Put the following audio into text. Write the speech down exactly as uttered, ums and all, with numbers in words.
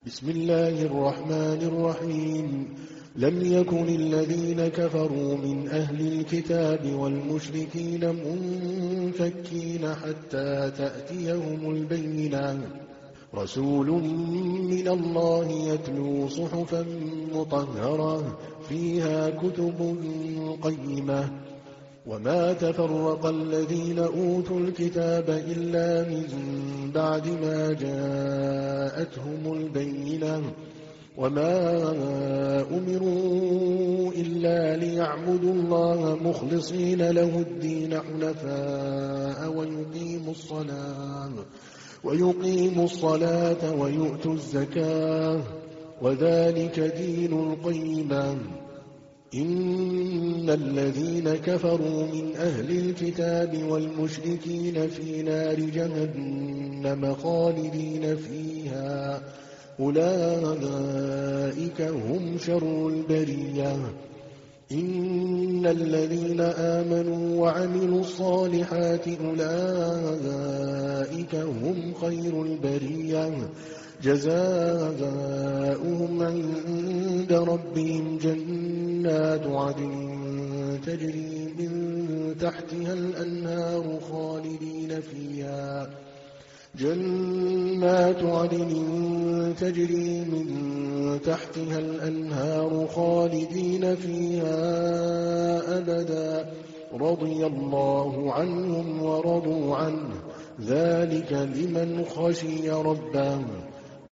بسم الله الرحمن الرحيم. لم يكن الذين كفروا من أهل الكتاب والمشركين منفكين حتى تأتيهم البينة، رسول من الله يتلو صحفا مطهرة فيها كتب قيمة. وما تفرق الذين أوتوا الكتاب إلا من بعد ما جاءتهم البينة، وما أمروا إلا ليعبدوا الله مخلصين له الدين حنفاء ويقيموا الصلاة ويقيموا الصلاة ويؤتوا الزكاة، وذلك دين القيمة. إن الذين كفروا من أهل الكتاب والمشركين في نار جهنم خالدين فيها، أولئك هم شر البرية. إن الذين آمنوا وعملوا الصالحات أولئك هم خير البرية، جزاؤهم عند ربهم جنات عدن تجري من تحتها الأنهار خالدين فيها جنات عدن تجري من تحتها الأنهار خالدين فيها أبدا، رضي الله عنهم ورضوا عنه، ذلك لمن خشي ربه.